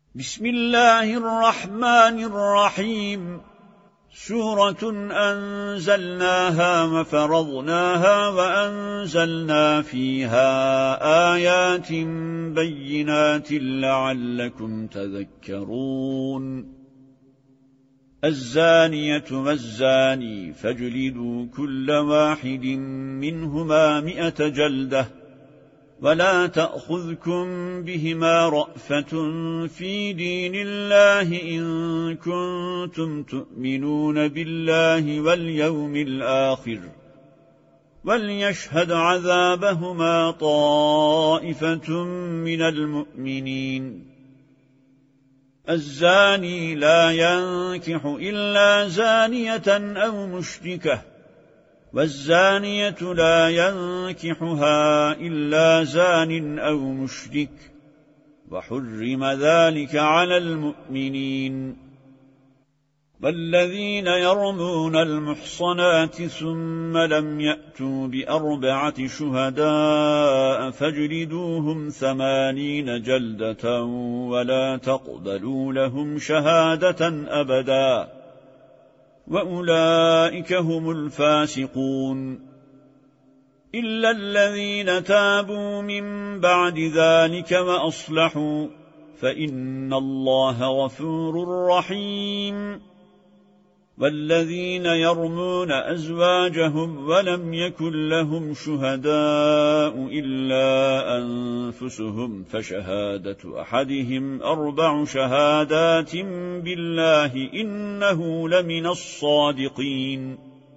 بسم الله الرحمن الرحيم. سورة أنزلناها وفرضناها وأنزلنا فيها آيات بينات لعلكم تذكرون. الزانية والزاني فاجلدوا كل واحد منهما 100 جلدة ولا تأخذكم بهما رأفة في دين الله إن كنتم تؤمنون بالله واليوم الآخر وليشهد عذابهما طائفة من المؤمنين. الزاني لا ينكح إلا زانية أو مشركة والزانية لا ينكحها إلا زان أو مشرك وحرم ذلك على المؤمنين. والذين يرمون المحصنات ثم لم يأتوا ب4 شهداء فاجلدوهم 80 جلدة ولا تقبلوا لهم شهادة أبدا وأولئك هم الفاسقون. إلا الذين تابوا من بعد ذلك وأصلحوا فإن الله غفور رحيم. والذين يرمون أزواجهم ولم يكن لهم شهداء إلا أنفسهم فشهادة أحدهم 4 شهادات بالله إنه لمن الصادقين.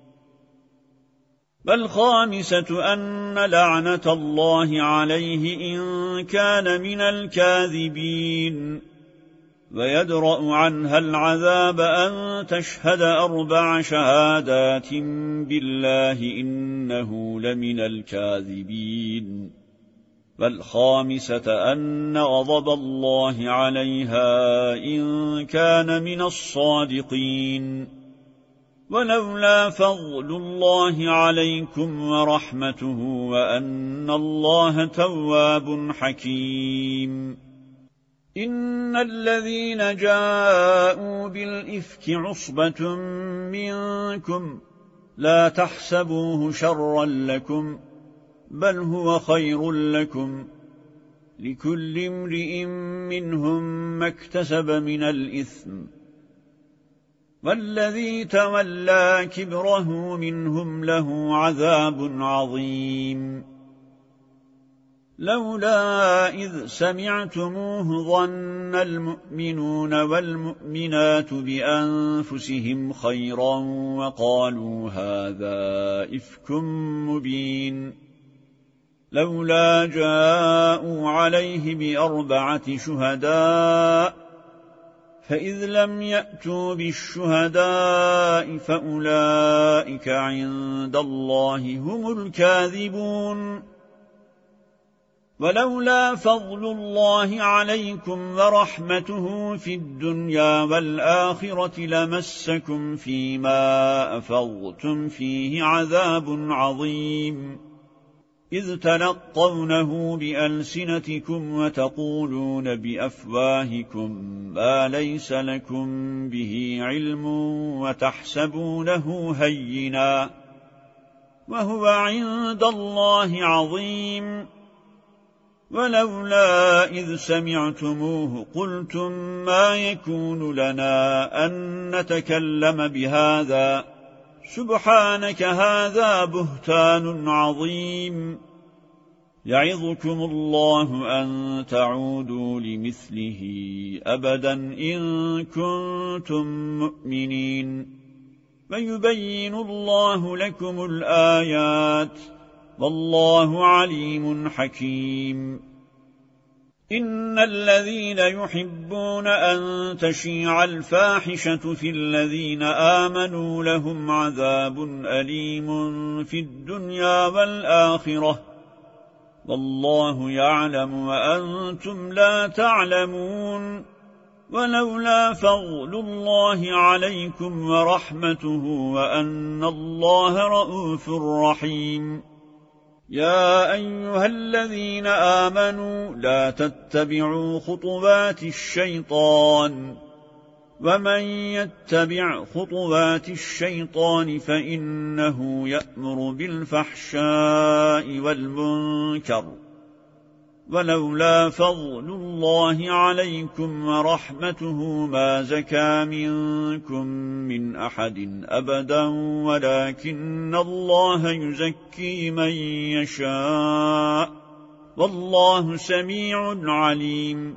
والخامسة أن لعنة الله عليه إن كان من الكاذبين ويدرأ عنها العذاب أن تشهد 4 شهادات بالله إنه لمن الكاذبين. والخامسة أن غضب الله عليها إن كان من الصادقين. ولولا فضل الله عليكم ورحمته وأن الله تواب حكيم. إن الذين جاءوا بالإفك عصبة منكم لا تحسبوه شرا لكم بل هو خير لكم لكل امرئ منهم ما اكتسب من الإثم والذي تولى كبره منهم له عذاب عظيم. لولا إذ سمعتموه ظن المؤمنون والمؤمنات بأنفسهم خيرا وقالوا هذا إفك مبين. لولا جاءوا عليه ب4 شهداء فإذ لم يأتوا بالشهداء فأولئك عند الله هم الكاذبون. ولولا فضل الله عليكم ورحمته في الدنيا والآخرة لمسكم فيما أفضتم فيه عذاب عظيم إذ تلقونه بألسنتكم وتقولون بأفواهكم ما ليس لكم به علم وتحسبونه هينا وهو عند الله عظيم. ولولا إذ سمعتموه قلتم ما يكون لنا أن نتكلم بهذا سبحانك هذا بهتان عظيم. يعظكم الله أن تعودوا لمثله أبدا إن كنتم مؤمنين ويبين الله لكم الآيات والله عليم حكيم. إن الذين يحبون أن تشيع الفاحشة في الذين آمنوا لهم عذاب أليم في الدنيا والآخرة والله يعلم وأنتم لا تعلمون. ولولا فضل الله عليكم ورحمته وأن الله رؤوف رحيم يا أيها الذين آمنوا لا تتبعوا خطوات الشيطان ومن يتبع خطوات الشيطان فإنه يأمر بالفحشاء والمنكر ولولا فضل الله عليكم ورحمته ما زكى منكم من أحد أبدا ولكن الله يزكي من يشاء والله سميع عليم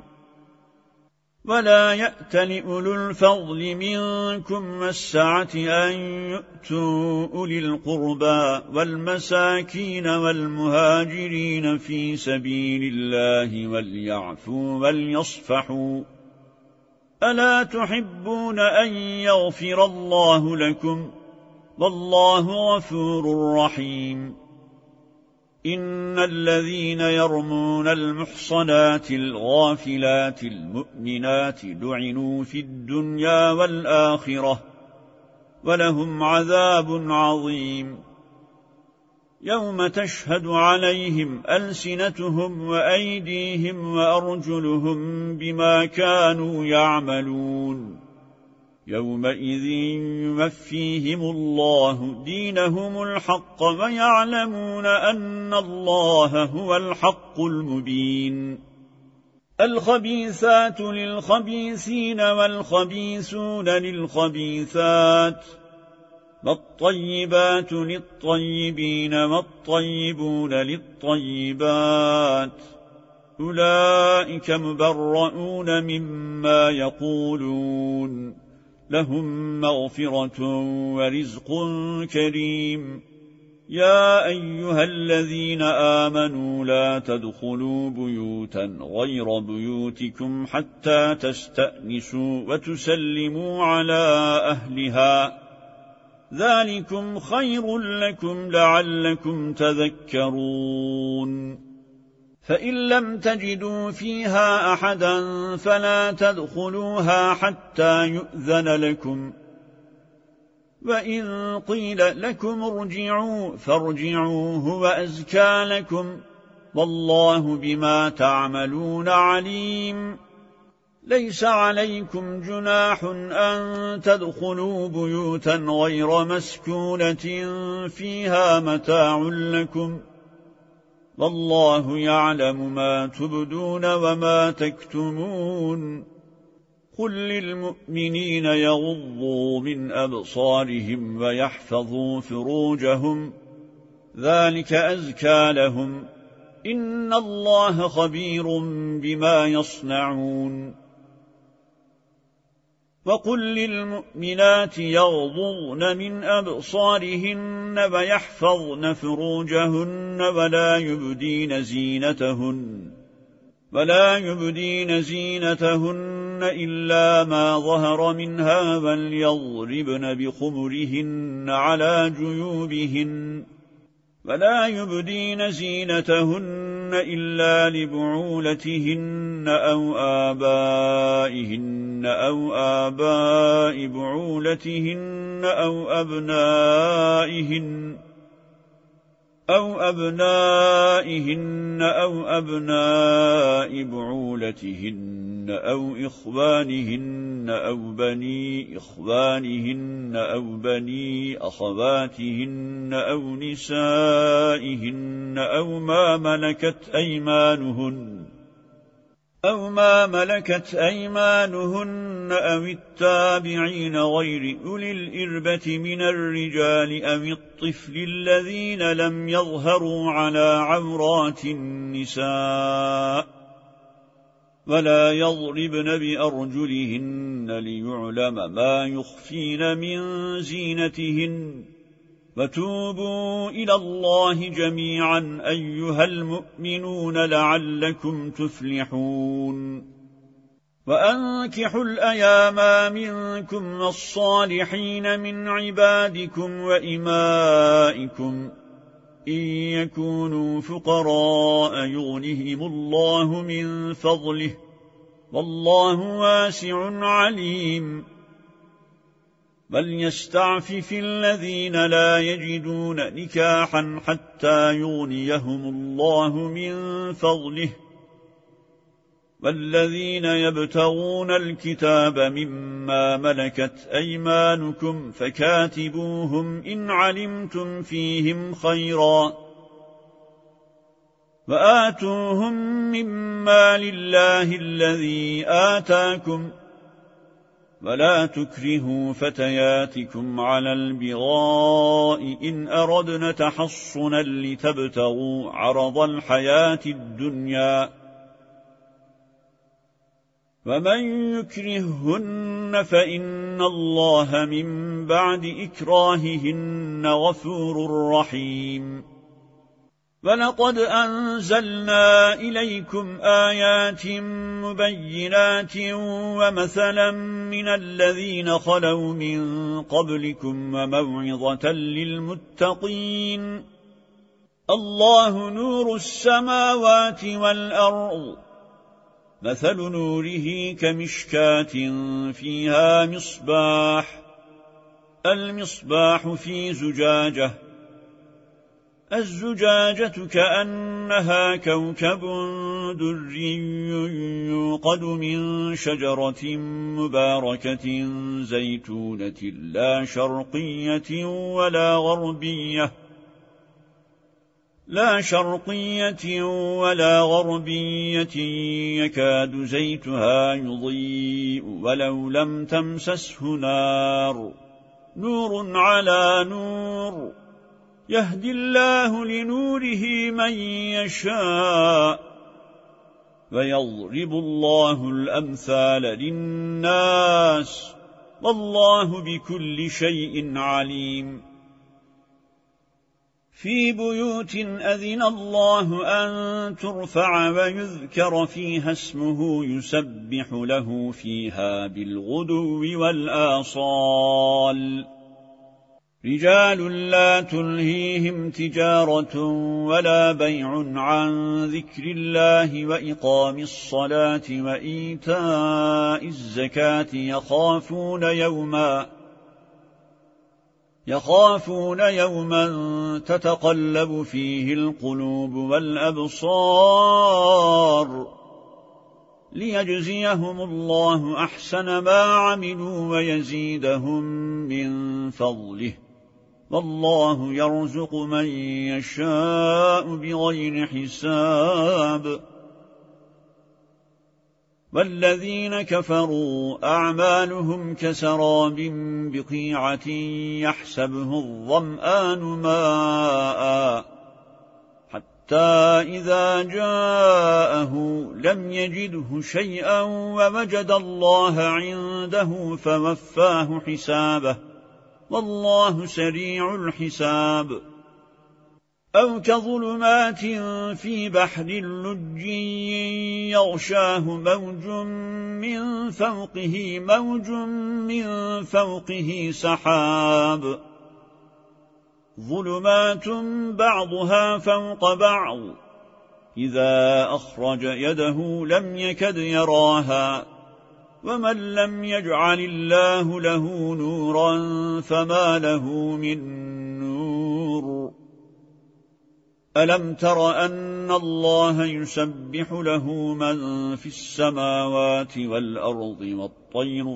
ولا يأتل أولو الفضل منكم والسعة أن يؤتوا أولي القربى والمساكين والمهاجرين في سبيل الله وليعفوا وليصفحوا ألا تحبون أن يغفر الله لكم والله غفور رحيم إن الذين يرمون المحصنات الغافلات المؤمنات لعنوا في الدنيا والآخرة ولهم عذاب عظيم يوم تشهد عليهم ألسنتهم وأيديهم وأرجلهم بما كانوا يعملون يومئذ يوفيهم الله دينهم الحق ويعلمون أن الله هو الحق المبين الخبيثات للخبيثين والخبيثون للخبيثات والطيبات للطيبين والطيبون للطيبات أولئك مبرؤون مما يقولون لهم مغفرة ورزق كريم يا أيها الذين آمنوا لا تدخلوا بيوتا غير بيوتكم حتى تستأنسوا وتسلموا على أهلها ذلكم خير لكم لعلكم تذكرون فإن لم تجدوا فيها أحدا فلا تدخلوها حتى يؤذن لكم وإن قيل لكم ارجعوا فارجعوا هو أزكى لكم والله بما تعملون عليم ليس عليكم جناح أن تدخلوا بيوتا غير مسكونة فيها متاع لكم والله يعلم ما تبدون وما تكتمون قل للمؤمنين يغضوا من أبصارهم ويحفظوا فروجهم ذلك أزكى لهم إن الله خبير بما يصنعون وقل للمؤمنات يغضضن من أبصارهن ويحفظن فروجهن ولا يبدين زينتهن إلا ما ظهر منها وليضربن بخمرهن على جيوبهن ولا يبدين زينتهن إلا لبعولتهن أو آبائهن أو آباء بعولتهن أو أبنائهن أو أبناء بعولتهن أو إخوانهن أو بني إخوانهن أو بني أخواتهن أو نسائهن أو ما ملكت أيمانهن أو التابعين غير أولي الإربة من الرجال أو الطفل الذين لم يظهروا على عورات النساء ولا يضربن بأرجلهن ليعلم ما يخفين من زينتهن وتوبوا إلى الله جميعا أيها المؤمنون لعلكم تفلحون وأنكحوا الأيام منكم والصالحين من عبادكم وإمائكم إن يكونوا فقراء يغنهم الله من فضله والله واسع عليم وليستعفف الذين لا يجدون نكاحا حتى يغنيهم الله من فضله والذين يبتغون الكتاب مما ملكت أيمانكم فكاتبوهم إن علمتم فيهم خيرا وآتوهم مما لله الذي آتاكم ولا تكرهوا فتياتكم على البغاء إن أردنا تحصنا لتبتغوا عرض الحياة الدنيا ومن يكرههن فإن الله من بعد إكراههن غفور رحيم ولقد أنزلنا إليكم آيات مبينات ومثلا من الذين خلوا من قبلكم وموعظة للمتقين الله نور السماوات والأرض مثل نوره كمشكاة فيها مصباح المصباح في زجاجة الزجاجة كأنها كوكب دري يوقد من شجرة مباركة زيتونة لا شرقية ولا غربية يكاد زيتها يضيء ولو لم تمسسه نار نور على نور يهدي الله لنوره من يشاء ويضرب الله الأمثال للناس والله بكل شيء عليم في بيوت أذن الله أن ترفع ويذكر فيها اسمه يسبح له فيها بالغدو والآصال رجال لا تلهيهم تجارة ولا بيع عن ذكر الله وإقام الصلاة وإيتاء الزكاة يخافون يوما تتقلب فيه القلوب والأبصار ليجزيهم الله أحسن ما عملوا ويزيدهم من فضله والله يرزق من يشاء بغير حساب والذين كفروا أعمالهم كسراب بقيعة يحسبه الظمآن ماء حتى إذا جاءه لم يجده شيئا ووجد الله عنده فوفاه حسابه والله سريع الحساب أو كظلمات في بحر لجي يغشاه موج من فوقه سحاب ظلمات بعضها فوق بعض إذا أخرج يده لم يكد يراها ومن لم يجعل الله له نورا فما له من نور ألم تر أن الله يسبح له من في السماوات والأرض والطير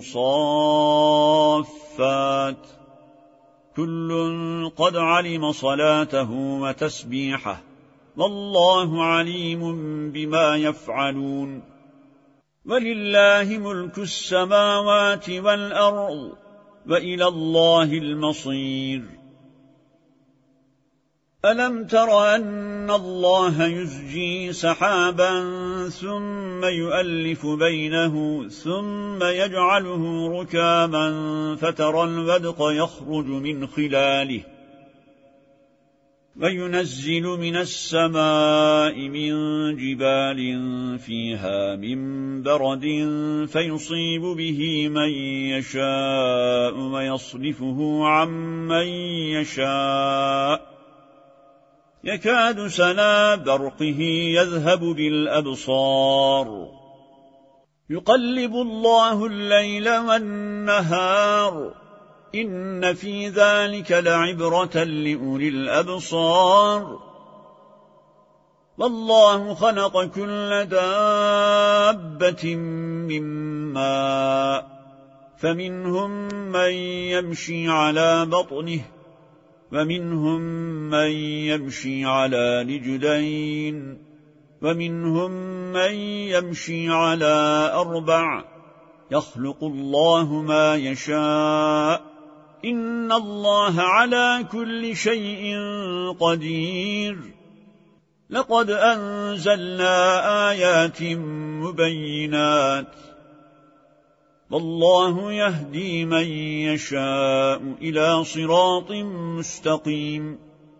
صافات كل قد علم صلاته وتسبيحه والله عليم بما يفعلون ولله ملك السماوات والأرض وإلى الله المصير ألم تر أن الله يزجي سحابا ثم يؤلف بينه ثم يجعله ركاما فترى الودق يخرج من خلاله وينزل من السماء من جبال فيها من برد فيصيب به من يشاء ويصرفه عمن يشاء يكاد سنا برقه يذهب بالأبصار يقلب الله الليل والنهار إن في ذلك لعبرة لأولي الأبصار والله خلق كل دابة من ماء فمنهم من يمشي على بطنه ومنهم من يمشي على رجلين ومنهم من يمشي على 4 يخلق الله ما يشاء إن الله على كل شيء قدير لقد أنزلنا آيات مبينات والله يهدي من يشاء إلى صراط مستقيم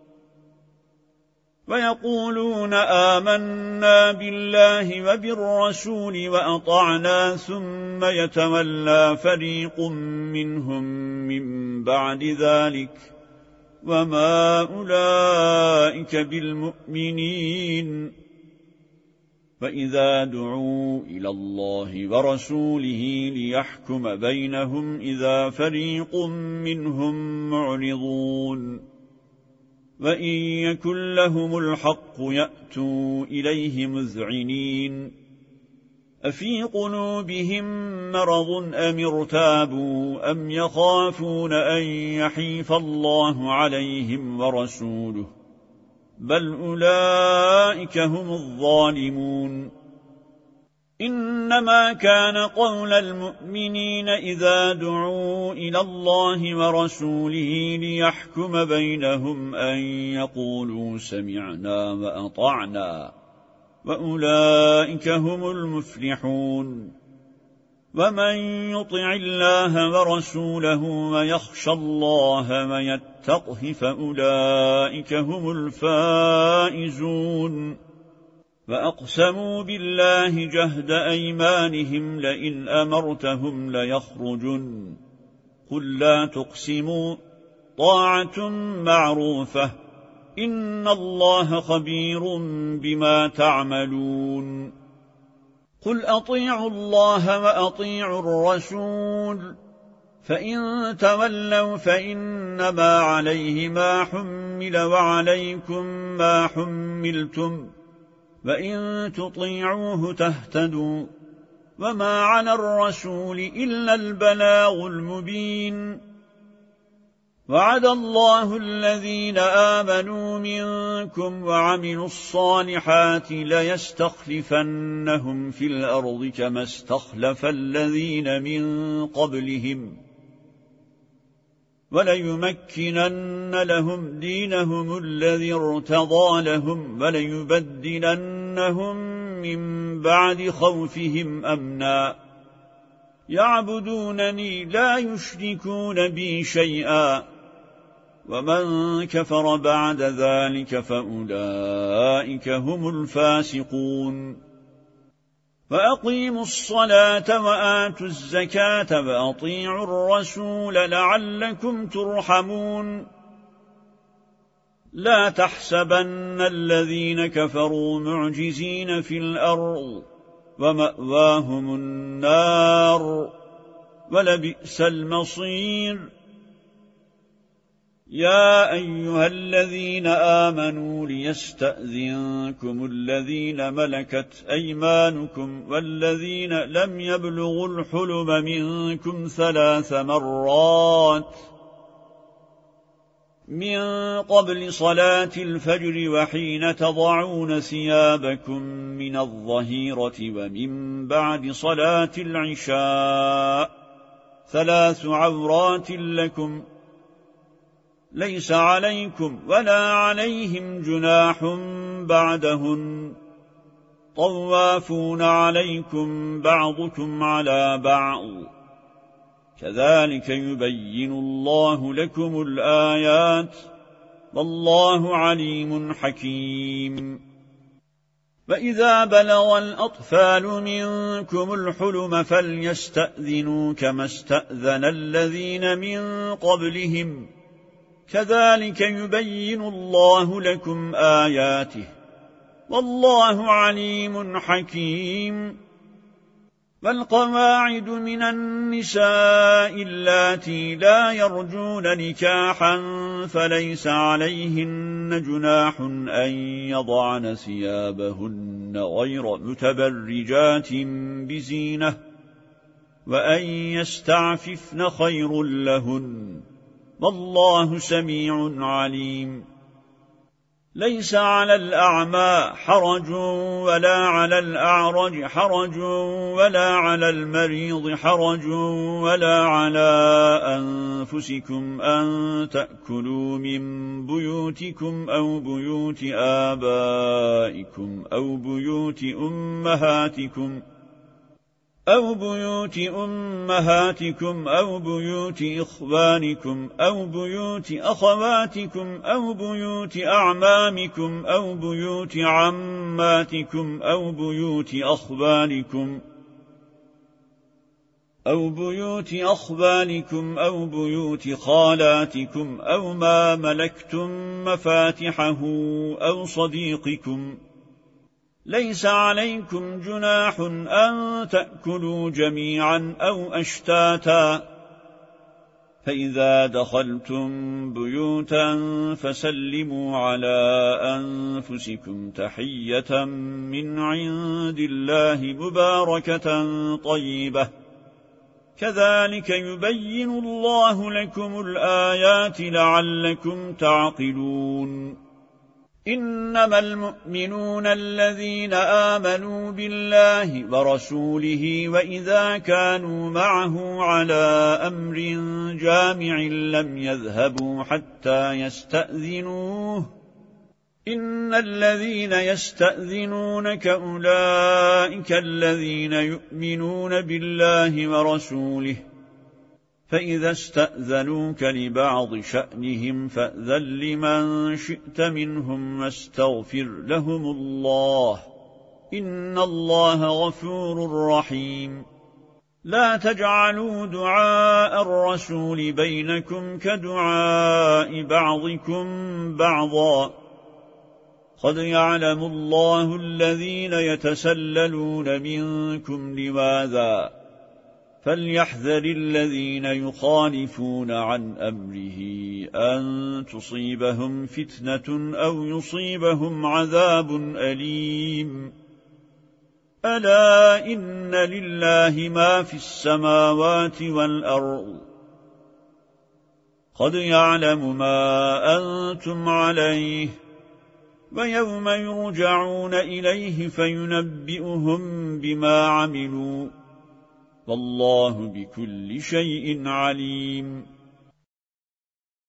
ويقولون آمنا بالله وبالرسول وأطعنا ثم يتولى فريق منهم من بعد ذلك وما أولئك بالمؤمنين وإذا دعوا إلى الله ورسوله ليحكم بينهم إذا فريق منهم معرضون وإن يكن لهم الحق يأتوا إليه مذعنين أفي قلوبهم مرض أم ارتابوا أم يخافون أن يحيف الله عليهم ورسوله بل أولئك هم الظالمون إنما كان قول المؤمنين إذا دعوا إلى الله ورسوله ليحكم بينهم أن يقولوا سمعنا وأطعنا وأولئك هم المفلحون ومن يطع الله ورسوله ويخشى الله ويتقه فأولئك هم الفائزون وأقسموا بالله جهد أيمانهم لئن أمرتهم ليخرجن قل لا تقسموا طاعة معروفة إن الله خبير بما تعملون قل أطيعوا الله وأطيعوا الرسول فإن تولوا فإنما عليه ما حمل وعليكم ما حملتم وإن تطيعوه تهتدوا وما على الرسول إلا البلاغ المبين وعد الله الذين آمنوا منكم وعملوا الصالحات ليستخلفنهم في الأرض كما استخلف الذين من قبلهم وليمكنن لهم دينهم الذي ارتضى لهم وليبدلنهم من بعد خوفهم أمنا يعبدونني لا يشركون بي شيئا ومن كفر بعد ذلك فأولئك هم الفاسقون فأقيموا الصلاة وآتوا الزكاة وأطيعوا الرسول لعلكم ترحمون لا تحسبن الذين كفروا معجزين في الأرض ومأواهم النار ولبئس المصير يا أيها الذين آمنوا ليستأذنكم الذين ملكت أيمانكم والذين لم يبلغوا الحلم منكم 3 مرات من قبل صلاة الفجر وحين تضعون ثيابكم من الظهيرة ومن بعد صلاة العشاء 3 عورات لكم ليس عليكم ولا عليهم جناح بعدهن طوافون عليكم بعضكم على بعض كذلك يبين الله لكم الآيات والله عليم حكيم فإذا بلغ الأطفال منكم الحلم فليستأذنوا كما استأذن الذين من قبلهم كذلك يبين الله لكم آياته والله عليم حكيم والقواعد من النساء اللاتي لا يرجون نكاحا فليس عليهن جناح أن يضعن ثيابهن غير متبرجات بزينة وأن يستعففن خير لهن والله سميع عليم ليس على الأعمى حرج ولا على الأعرج حرج ولا على المريض حرج ولا على أنفسكم أن تأكلوا من بيوتكم أو بيوت آبائكم أو بيوت أمهاتكم أو بيوت إخوانكم أو بيوت أخواتكم أو بيوت أعمامكم أو بيوت عماتكم أو بيوت أخوالكم أو بيوت خالاتكم أو ما ملكتم مفاتحه أو صديقكم ليس عليكم جناح أن تأكلوا جميعا أو أشتاتا فإذا دخلتم بيوتا فسلموا على أنفسكم تحية من عند الله مباركة طيبة كذلك يبين الله لكم الآيات لعلكم تعقلون إنما المؤمنون الذين آمنوا بالله ورسوله وإذا كانوا معه على أمر جامع لم يذهبوا حتى يستأذنوه إن الذين يستأذنونك أولئك الذين يؤمنون بالله ورسوله فإذا استأذنوك لبعض شأنهم فأذن لمن شئت منهم واستغفر لهم الله إن الله غفور رحيم لا تجعلوا دعاء الرسول بينكم كدعاء بعضكم بعضا قد يعلم الله الذين يتسللون منكم لواذا فليحذر الذين يخالفون عن أمره أن تصيبهم فتنة أو يصيبهم عذاب أليم ألا إن لله ما في السماوات والأرض قد يعلم ما أنتم عليه ويوم يرجعون إليه فينبئهم بما عملوا والله بكل شيء عليم